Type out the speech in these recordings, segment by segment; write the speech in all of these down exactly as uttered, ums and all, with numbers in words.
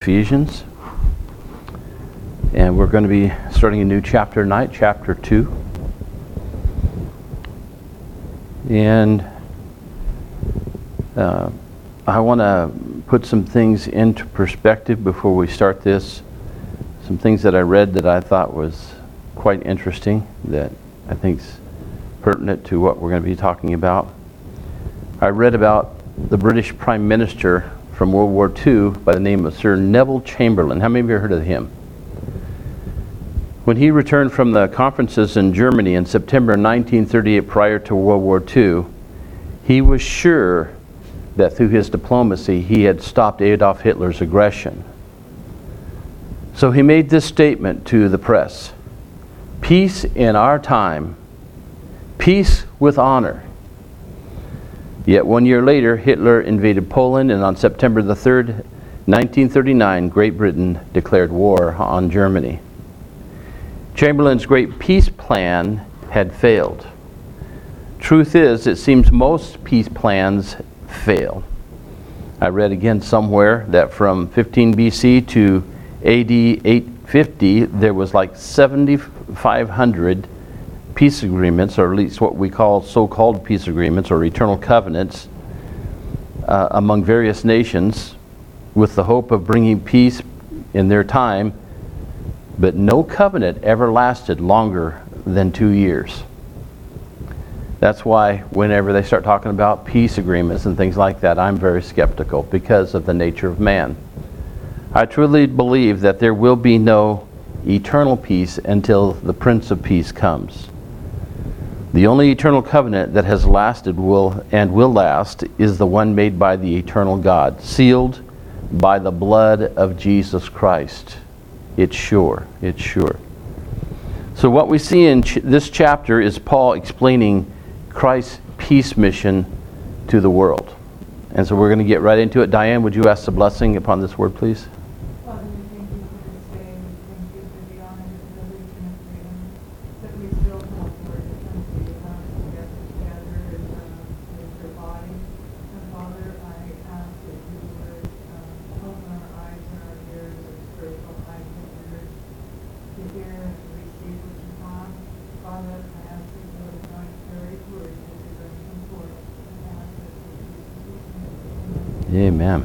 Ephesians. And we're going to be starting a new chapter tonight, chapter two. And uh, I want to put some things into perspective before we start this. Some things that I read that I thought was quite interesting, that I think is pertinent to what we're going to be talking about. I read about the British Prime Minister from World War Two by the name of Sir Neville Chamberlain. How many of you have heard of him? When he returned from the conferences in Germany in September nineteen thirty-eight, prior to World War Two, he was sure that through his diplomacy he had stopped Adolf Hitler's aggression. So he made this statement to the press: "Peace in our time, peace with honor." Yet one year later, Hitler invaded Poland, and on September the third, nineteen thirty-nine, Great Britain declared war on Germany. Chamberlain's great peace plan had failed. Truth is, it seems most peace plans fail. I read again somewhere that from fifteen B C to A D eight fifty, there was like seventy-five hundred peace agreements, or at least what we call so-called peace agreements or eternal covenants uh, among various nations, with the hope of bringing peace in their time, but no covenant ever lasted longer than two years. That's why whenever they start talking about peace agreements and things like that, I'm very skeptical because of the nature of man. I truly believe that there will be no eternal peace until the Prince of Peace comes. The only eternal covenant that has lasted will and will last is the one made by the eternal God, sealed by the blood of Jesus Christ. It's sure. It's sure. So what we see in ch- this chapter is Paul explaining Christ's peace mission to the world. And so we're going to get right into it. Diane, would you ask the blessing upon this word, please? Father, we thank you for this day. We thank you for the honor, the privilege, and the freedom that we still have, Lord, to come to you now together, together as, uh, as your body. And Father, I ask that you would uh, open our eyes and our ears, our spiritual eyes and ears, to hear and to receive what you have. Father, I ask that you would anoint every word that you're going to come forth. And ask that you Amen.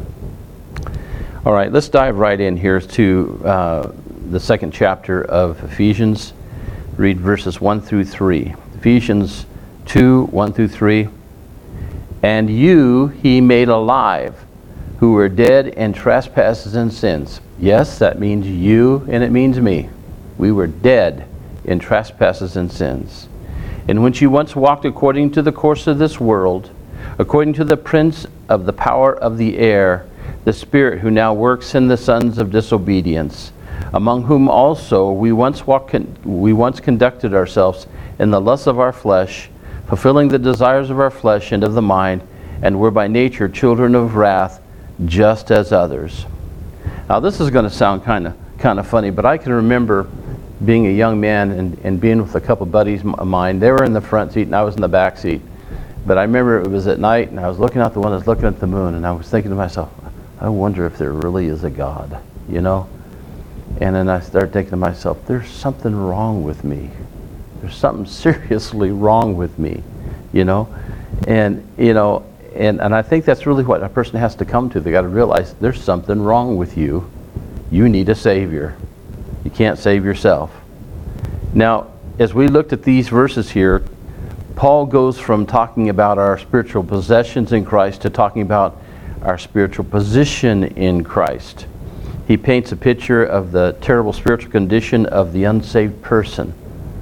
All right, let's dive right in here to uh, the second chapter of Ephesians. Read verses one through three. Ephesians two, one through three. "And you he made alive, who were dead in trespasses and sins." Yes, that means you and it means me. We were dead in trespasses and sins, in which you once walked according to the course of this world, according to the prince of the power of the air, the spirit who now works in the sons of disobedience, among whom also we once walked, we once conducted ourselves in the lusts of our flesh, fulfilling the desires of our flesh and of the mind, and were by nature children of wrath, just as others. Now this is going to sound kind of kind of funny, but I can remember being a young man and, and being with a couple buddies of mine. They were in the front seat and I was in the back seat. But I remember it was at night, and I was looking out the window, I was looking at the moon, and I was thinking to myself, I wonder if there really is a God, you know? And then I started thinking to myself, there's something wrong with me. There's something seriously wrong with me, you know? And, you know, and, and I think that's really what a person has to come to. They got to realize there's something wrong with you. You need a Savior. You can't save yourself. Now, as we looked at these verses here, Paul goes from talking about our spiritual possessions in Christ to talking about our spiritual position in Christ. He paints a picture of the terrible spiritual condition of the unsaved person.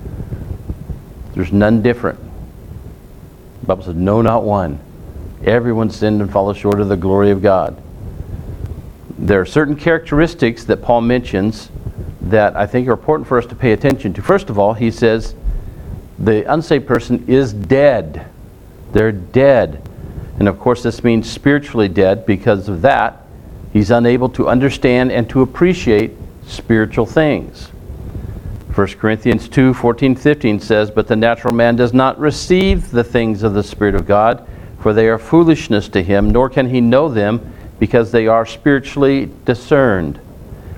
There's none different. The Bible says, no, not one. Everyone sinned and fallen short of the glory of God. There are certain characteristics that Paul mentions that I think are important for us to pay attention to. First of all, he says, the unsaved person is dead. They're dead. And of course this means spiritually dead. Because of that, he's unable to understand and to appreciate spiritual things. First Corinthians two, fourteen, fifteen says, "But the natural man does not receive the things of the Spirit of God, for they are foolishness to him, nor can he know them, because they are spiritually discerned."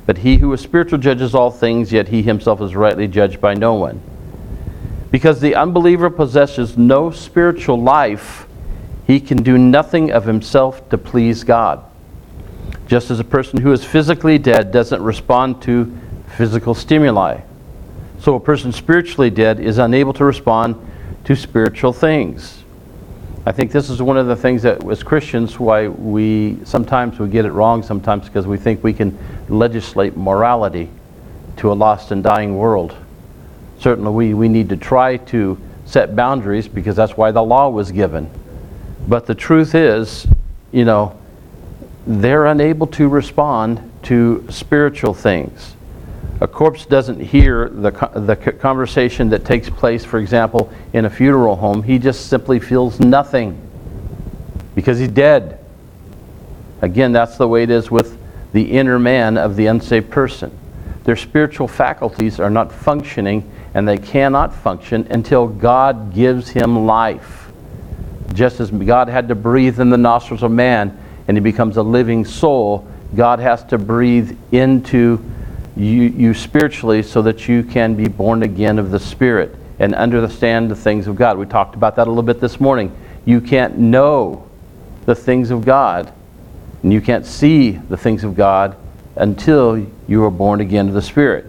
But he who is spiritual judges all things, yet he himself is rightly judged by no one. Because the unbeliever possesses no spiritual life, he can do nothing of himself to please God. Just as a person who is physically dead doesn't respond to physical stimuli, so a person spiritually dead is unable to respond to spiritual things. I think this is one of the things that as Christians why we sometimes we get it wrong sometimes because we think we can legislate morality to a lost and dying world. Certainly we, we need to try to set boundaries because that's why the law was given. But the truth is, you know, they're unable to respond to spiritual things. A corpse doesn't hear the, the conversation that takes place, for example, in a funeral home. He just simply feels nothing because he's dead. Again, that's the way it is with the inner man of the unsaved person. Their spiritual faculties are not functioning, and they cannot function until God gives him life. Just as God had to breathe in the nostrils of man and he becomes a living soul, God has to breathe into You, you spiritually so that you can be born again of the Spirit and understand the things of God. We talked about that a little bit this morning. You can't know the things of God and you can't see the things of God until you are born again of the Spirit.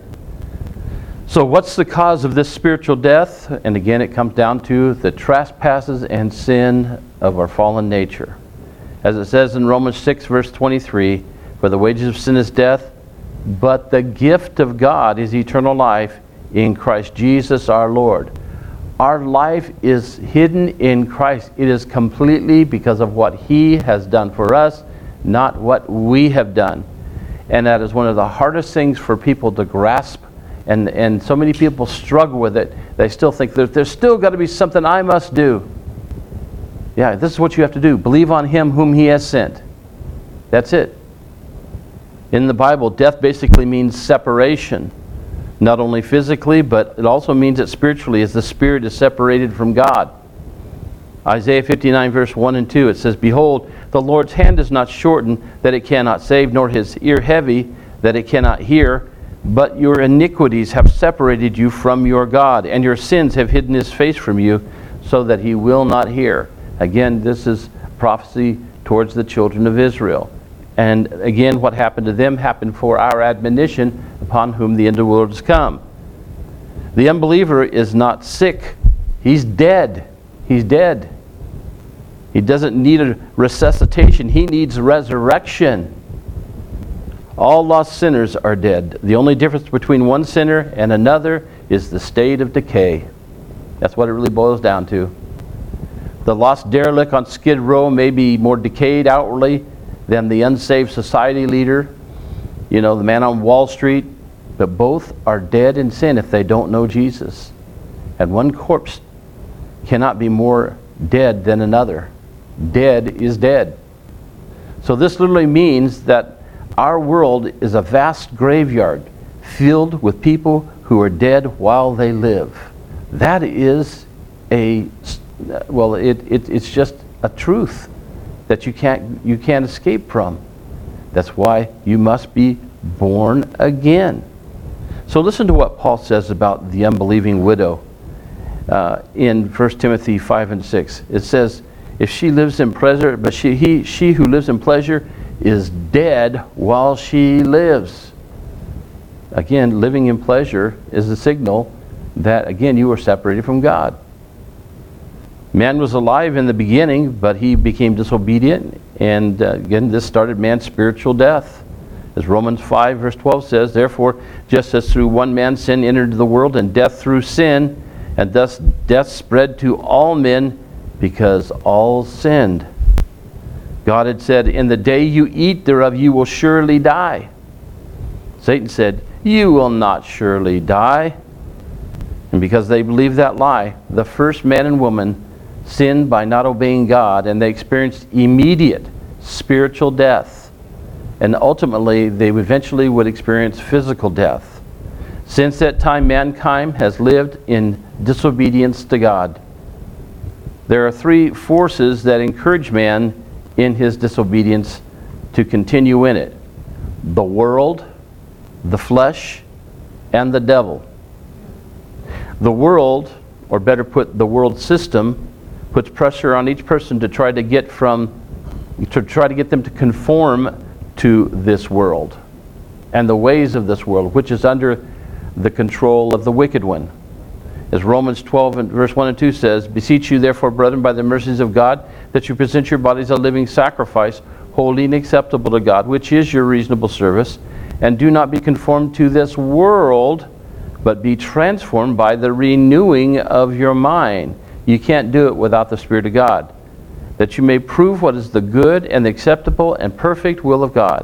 So what's the cause of this spiritual death? And again, it comes down to the trespasses and sin of our fallen nature. As it says in Romans six verse twenty-three, for the wages of sin is death, but the gift of God is eternal life in Christ Jesus our Lord. Our life is hidden in Christ. It is completely because of what He has done for us, not what we have done. And that is one of the hardest things for people to grasp. And, and so many people struggle with it. They still think that there's still got to be something I must do. Yeah, this is what you have to do. Believe on Him whom He has sent. That's it. In the Bible, death basically means separation. Not only physically, but it also means that spiritually, as the spirit is separated from God. Isaiah fifty-nine verse one and two, it says, behold, the Lord's hand is not shortened that it cannot save, nor His ear heavy that it cannot hear. But your iniquities have separated you from your God, and your sins have hidden His face from you, so that He will not hear. Again, this is prophecy towards the children of Israel. And again, what happened to them happened for our admonition, upon whom the end of the world has come. The unbeliever is not sick. He's dead. He's dead. He doesn't need a resuscitation. He needs resurrection. All lost sinners are dead. The only difference between one sinner and another is the state of decay. That's what it really boils down to. The lost derelict on Skid Row may be more decayed outwardly than the unsaved society leader, you know, the man on Wall Street, but both are dead in sin if they don't know Jesus. And one corpse cannot be more dead than another. Dead is dead. So this literally means that our world is a vast graveyard filled with people who are dead while they live. That is a, well, it, it, it's just a truth that you can't you can't escape from. That's why you must be born again. So listen to what Paul says about the unbelieving widow uh, in First Timothy five and six. It says, if she lives in pleasure, but she he she who lives in pleasure is dead while she lives. Again, living in pleasure is a signal that, again, you are separated from God. Man was alive in the beginning, but he became disobedient. And uh, again, this started man's spiritual death. As Romans five verse twelve says, therefore, just as through one man sin entered the world, and death through sin, and thus death spread to all men, because all sinned. God had said, in the day you eat thereof, you will surely die. Satan said, you will not surely die. And because they believed that lie, the first man and woman sinned by not obeying God, and they experienced immediate spiritual death. And ultimately, they eventually would experience physical death. Since that time, mankind has lived in disobedience to God. There are three forces that encourage man in his disobedience to continue in it. The world, the flesh, and the devil. The world, or better put, the world system, puts pressure on each person to try to get from, to try to get them to conform to this world and the ways of this world, which is under the control of the wicked one. As Romans twelve and verse one and two says, "Beseech you therefore, brethren, by the mercies of God, that you present your bodies a living sacrifice, holy and acceptable to God, which is your reasonable service. And do not be conformed to this world, but be transformed by the renewing of your mind." You can't do it without the Spirit of God. "That you may prove what is the good and acceptable and perfect will of God."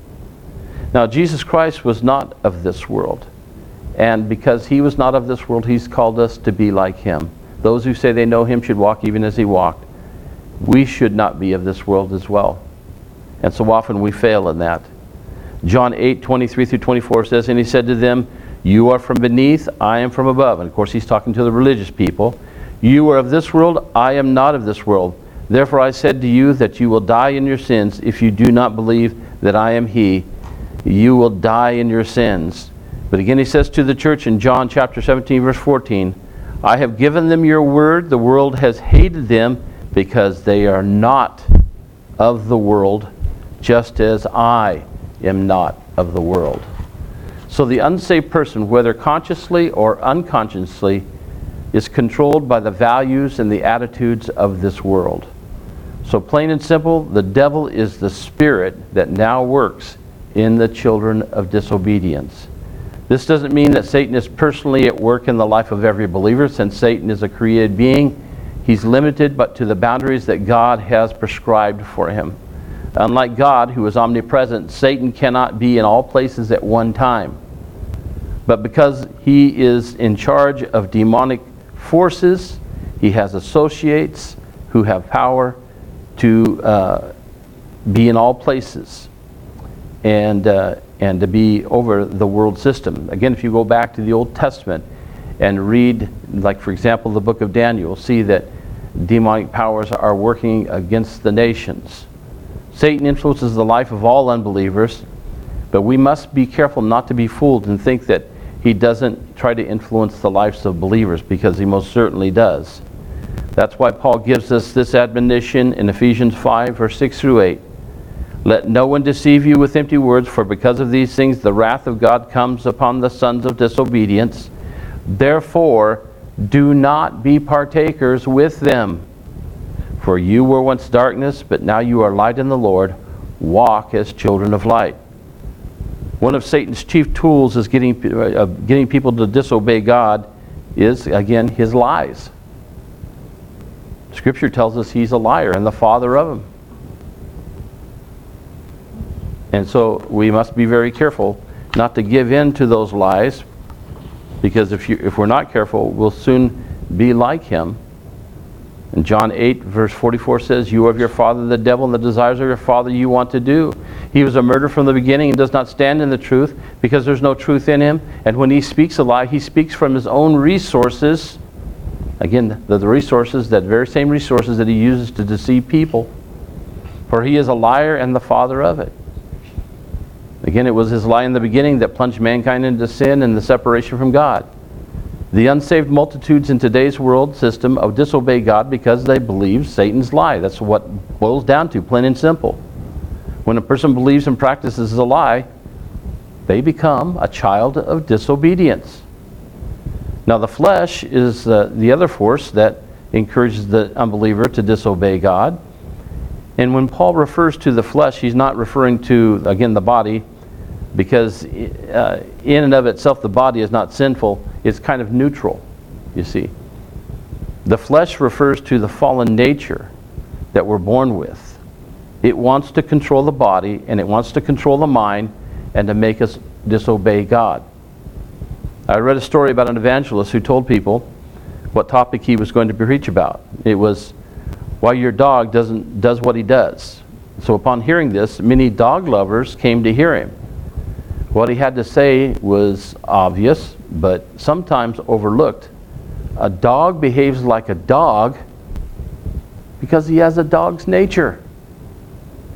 Now, Jesus Christ was not of this world. And because he was not of this world, he's called us to be like him. Those who say they know him should walk even as he walked. We should not be of this world as well. And so often we fail in that. John eight, twenty-three through twenty-four says, "And he said to them, You are from beneath, I am from above." And of course he's talking to the religious people. "You are of this world, I am not of this world. Therefore I said to you that you will die in your sins if you do not believe that I am he. You will die in your sins." But again he says to the church in John chapter seventeen verse fourteen, "I have given them your word. The world has hated them because they are not of the world, just as I am not of the world." So the unsaved person, whether consciously or unconsciously, is controlled by the values and the attitudes of this world. So plain and simple, the devil is the spirit that now works in the children of disobedience. This doesn't mean that Satan is personally at work in the life of every believer. Since Satan is a created being, he's limited but to the boundaries that God has prescribed for him. Unlike God, who is omnipresent, Satan cannot be in all places at one time. But because he is in charge of demonic forces, he has associates who have power to uh, be in all places and uh, and to be over the world system. Again, if you go back to the Old Testament and read, like for example, the book of Daniel, you'll see that demonic powers are working against the nations. Satan influences the life of all unbelievers, but we must be careful not to be fooled and think that he doesn't try to influence the lives of believers, because he most certainly does. That's why Paul gives us this admonition in Ephesians five, verse six through eight. "Let no one deceive you with empty words, for because of these things the wrath of God comes upon the sons of disobedience. Therefore, do not be partakers with them. For you were once darkness, but now you are light in the Lord. Walk as children of light." One of Satan's chief tools is getting, uh, getting people to disobey God is, again, his lies. Scripture tells us he's a liar and the father of them. And so we must be very careful not to give in to those lies, because if, you, if we're not careful, we'll soon be like him. And John eight verse forty-four says, "You are of your father the devil, and the desires of your father you want to do. He was a murderer from the beginning and does not stand in the truth, because there's no truth in him. And when he speaks a lie, he speaks from his own resources." Again, the, the resources, that very same resources that he uses to deceive people. "For he is a liar and the father of it." Again, it was his lie in the beginning that plunged mankind into sin and the separation from God. The unsaved multitudes in today's world system of disobey God because they believe Satan's lie. That's what it boils down to, plain and simple. When a person believes and practices a lie, they become a child of disobedience. Now the flesh is uh, the other force that encourages the unbeliever to disobey God. And when Paul refers to the flesh, he's not referring to, again, the body, because uh, in and of itself the body is not sinful. It's kind of neutral, you see. The flesh refers to the fallen nature that we're born with. It wants to control the body, and it wants to control the mind, and to make us disobey God. I read a story about an evangelist who told people what topic he was going to preach about. It was why your dog doesn't does what he does. So upon hearing this, many dog lovers came to hear him. What he had to say was obvious, but sometimes overlooked. A dog behaves like a dog because he has a dog's nature.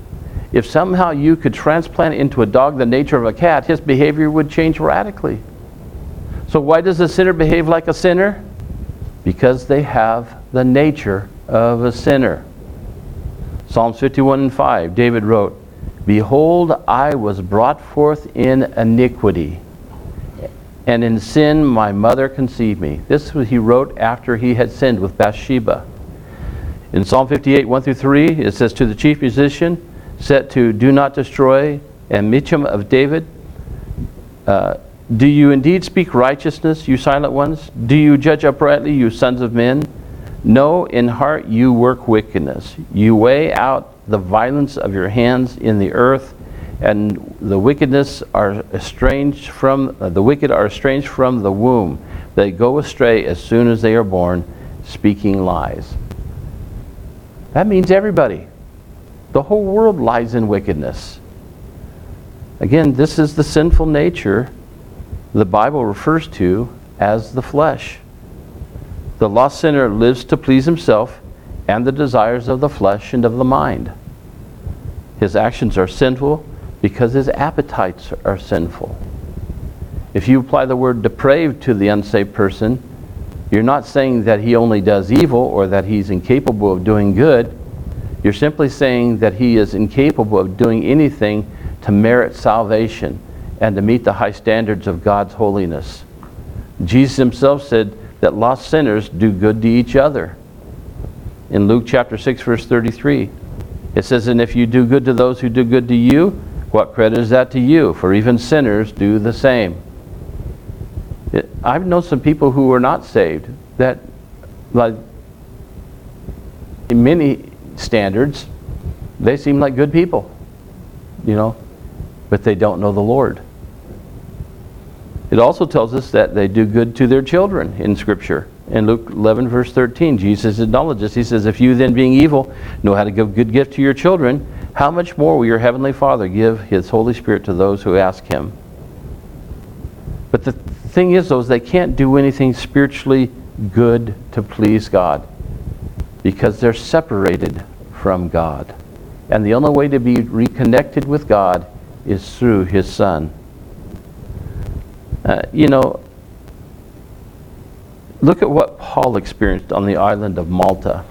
If somehow you could transplant into a dog the nature of a cat, his behavior would change radically. So why does a sinner behave like a sinner? Because they have the nature of a sinner. Psalms fifty-one and five, David wrote, "Behold, I was brought forth in iniquity, and in sin my mother conceived me." This was he wrote after he had sinned with Bathsheba. In Psalm fifty-eight, one through three, it says, "To the chief musician, set to Do Not Destroy, and Micham of David, uh, do you indeed speak righteousness, you silent ones? Do you judge uprightly, you sons of men? No, in heart you work wickedness. You weigh out the violence of your hands in the earth, and the wickedness are estranged from uh, the wicked are estranged from the womb. They go astray as soon as they are born, speaking lies." That means everybody. The whole world lies in wickedness. Again, this is the sinful nature the Bible refers to as the flesh. The lost sinner lives to please himself and the desires of the flesh and of the mind. His actions are sinful because his appetites are sinful. If you apply the word depraved to the unsaved person, you're not saying that he only does evil or that he's incapable of doing good. You're simply saying that he is incapable of doing anything to merit salvation and to meet the high standards of God's holiness. Jesus himself said that lost sinners do good to each other. In Luke chapter six, verse thirty-three, it says, "And if you do good to those who do good to you, what credit is that to you? For even sinners do the same." It, I've known some people who are not saved that, like, in many standards, they seem like good people, you know, but they don't know the Lord. It also tells us that they do good to their children in Scripture. In Luke eleven, verse thirteen, Jesus acknowledges, he says, "If you then, being evil, know how to give good gift to your children, how much more will your heavenly Father give his Holy Spirit to those who ask him?" But the thing is, though, is they can't do anything spiritually good to please God because they're separated from God. And the only way to be reconnected with God is through his Son. Uh, you know, look at what Paul experienced on the island of Malta.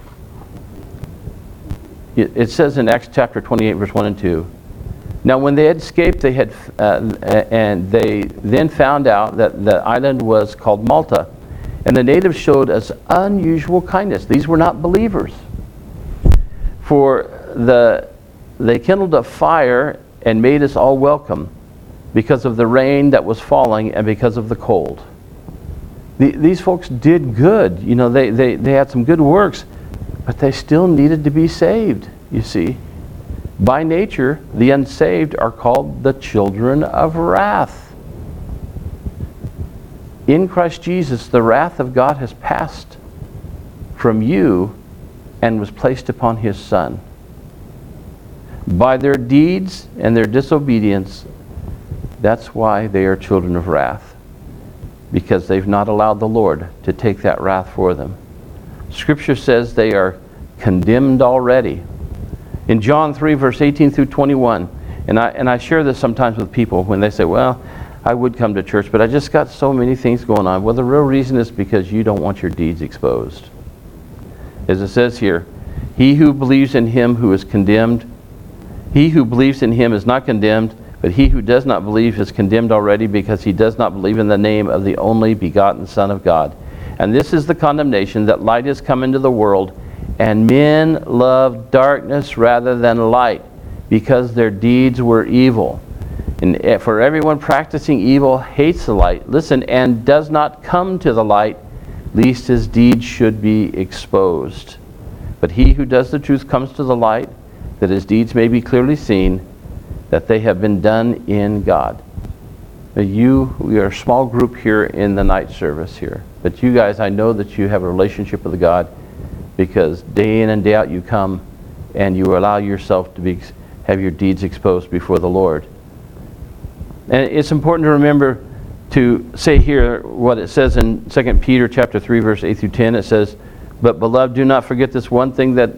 It, it says in Acts chapter twenty-eight, verse one and two, "Now when they had escaped, they had, uh, and they then found out that the island was called Malta, and the natives showed us unusual kindness." These were not believers. "For the they kindled a fire and made us all welcome, because of the rain that was falling and because of the cold." The, these folks did good. You know, they, they, they had some good works, but they still needed to be saved, you see. By nature, the unsaved are called the children of wrath. In Christ Jesus, the wrath of God has passed from you and was placed upon his Son. By their deeds and their disobedience, that's why they are children of wrath, because they've not allowed the Lord to take that wrath for them. Scripture says they are condemned already. In John three, verse eighteen through twenty-one, and I, and I share this sometimes with people when they say, "Well, I would come to church, but I just got so many things going on." Well, the real reason is because you don't want your deeds exposed. As it says here, "He who believes in him who is condemned, he who believes in him is not condemned, but he who does not believe is condemned already, because he does not believe in the name of the only begotten Son of God. And this is the condemnation, that light has come into the world, and men love darkness rather than light, because their deeds were evil. And for everyone practicing evil hates the light, listen, and does not come to the light, lest his deeds should be exposed. But he who does the truth comes to the light, that his deeds may be clearly seen, that they have been done in God." Now you, we are a small group here in the night service here, but you guys, I know that you have a relationship with God, because day in and day out you come and you allow yourself to be have your deeds exposed before the Lord. And it's important to remember to say here what it says in Second Peter chapter three, verse eight through ten. It says, "But beloved, do not forget this one thing, that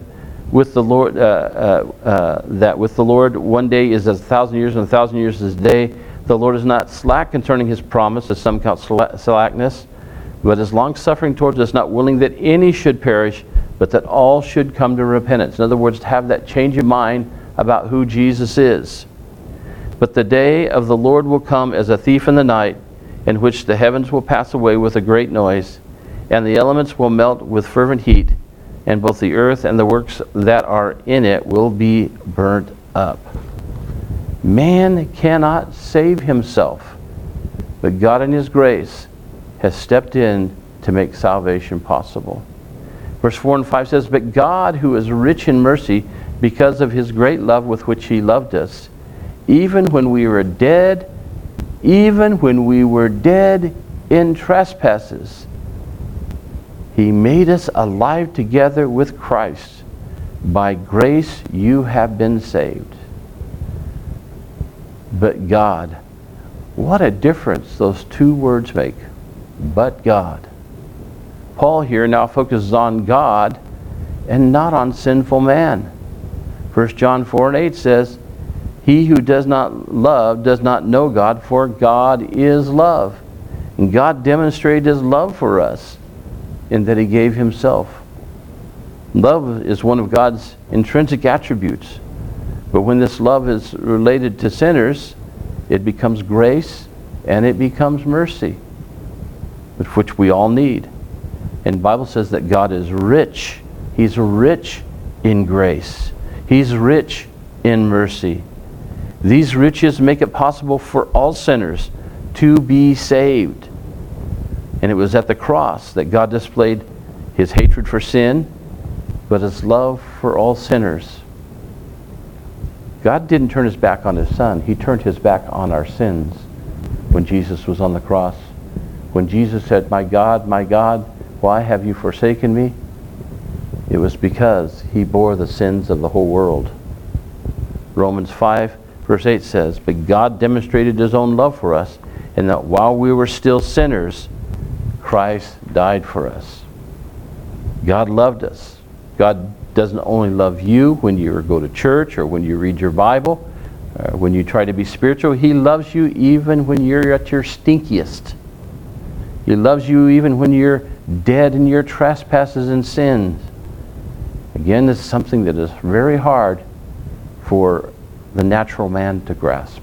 with the Lord, uh, uh, uh, that with the Lord one day is as a thousand years, and a thousand years is a day. The Lord is not slack concerning his promise, as some count slackness, but is long-suffering towards us, not willing that any should perish, but that all should come to repentance. In other words, to have that change of mind about who Jesus is. But the day of the Lord will come as a thief in the night, in which the heavens will pass away with a great noise, and the elements will melt with fervent heat, and both the earth and the works that are in it will be burnt up. Man cannot save himself, but God in his grace has stepped in to make salvation possible. Verse four and five says, "But God, who is rich in mercy, because of his great love with which he loved us, even when we were dead, even when we were dead in trespasses, he made us alive together with Christ. By grace you have been saved." But God. What a difference those two words make. But God. Paul here now focuses on God and not on sinful man. First John four and eight says, "He who does not love does not know God, for God is love." And God demonstrated his love for us in that he gave himself. Love is one of God's intrinsic attributes. But when this love is related to sinners, it becomes grace and it becomes mercy, which we all need. And the Bible says that God is rich. He's rich in grace. He's rich in mercy. These riches make it possible for all sinners to be saved. And it was at the cross that God displayed his hatred for sin, but his love for all sinners. God didn't turn his back on his son. He turned his back on our sins when Jesus was on the cross. When Jesus said, "My God, my God, why have you forsaken me?" It was because he bore the sins of the whole world. Romans five verse eight says, "But God demonstrated his own love for us, in that while we were still sinners, Christ died for us." God loved us. God doesn't only love you when you go to church or when you read your Bible, uh, when you try to be spiritual. He loves you even when you're at your stinkiest. He loves you even when you're dead in your trespasses and sins. Again, this is something that is very hard for the natural man to grasp.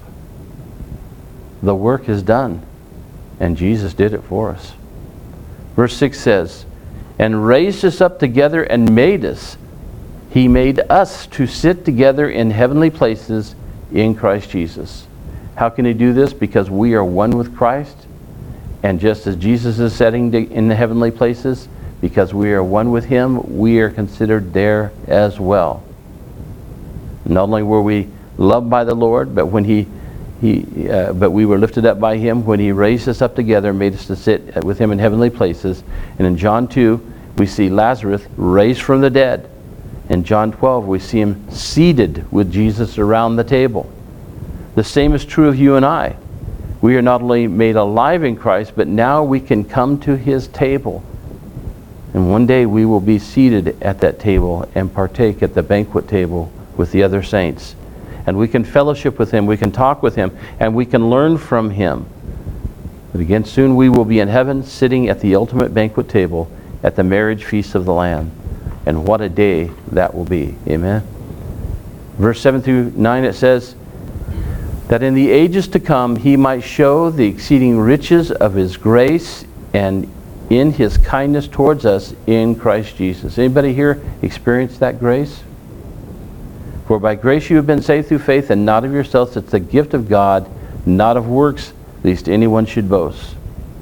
The work is done, and Jesus did it for us. Verse six says, "And raised us up together and made us." He made us to sit together in heavenly places in Christ Jesus. How can he do this? Because we are one with Christ. And just as Jesus is sitting in the heavenly places, because we are one with him, we are considered there as well. Not only were we loved by the Lord, but when he, he uh, but we were lifted up by him when he raised us up together and made us to sit with him in heavenly places. And in John two, we see Lazarus raised from the dead. In John twelve, we see him seated with Jesus around the table. The same is true of you and I. We are not only made alive in Christ, but now we can come to his table. And one day we will be seated at that table and partake at the banquet table with the other saints. And we can fellowship with him, we can talk with him, and we can learn from him. But again, soon we will be in heaven, sitting at the ultimate banquet table at the marriage feast of the Lamb. And what a day that will be. Amen. Verse seven through nine, it says, "That in the ages to come he might show the exceeding riches of his grace and in his kindness towards us in Christ Jesus." Anybody here experience that grace? "For by grace you have been saved through faith, and not of yourselves. It's the gift of God, not of works, lest anyone should boast."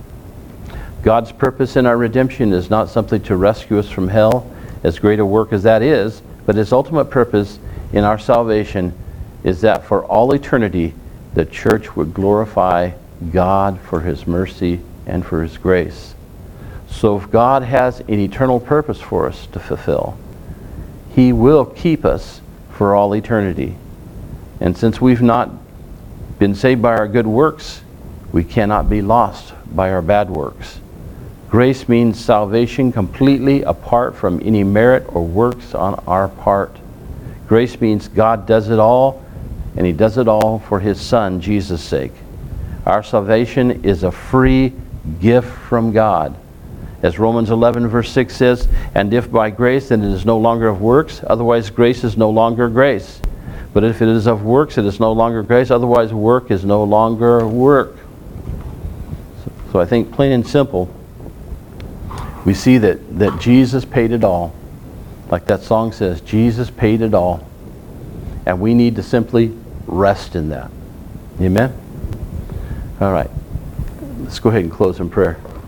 God's purpose in our redemption is not simply to rescue us from hell, as great a work as that is, but his ultimate purpose in our salvation is that for all eternity the church would glorify God for his mercy and for his grace. So if God has an eternal purpose for us to fulfill, he will keep us for all eternity. And since we've not been saved by our good works, we cannot be lost by our bad works. Grace means salvation completely apart from any merit or works on our part. Grace means God does it all, and He does it all for His Son, Jesus' sake. Our salvation is a free gift from God. As Romans eleven verse six says, and if by grace, then it is no longer of works, otherwise grace is no longer grace. But if it is of works, it is no longer grace, otherwise work is no longer work. So, so I think plain and simple, we see that, that Jesus paid it all. Like that song says, Jesus paid it all. And we need to simply rest in that. Amen? All right. Let's go ahead and close in prayer.